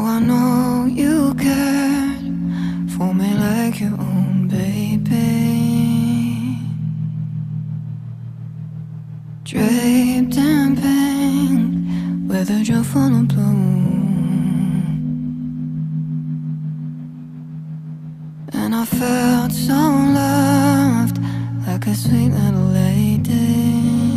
I know you cared for me like your own baby, draped in pink with a jewel full of bloom. And I felt so loved, like a sweet little lady.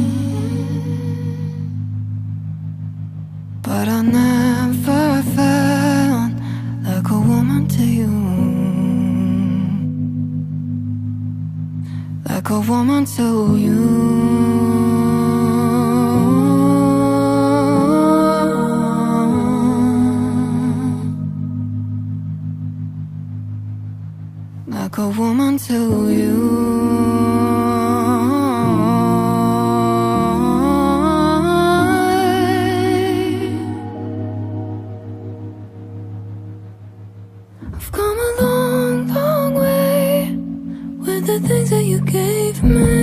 But I never felt like a woman to you, like a woman to you. Like a woman to you. I've come a long, long way with the things that you gave me.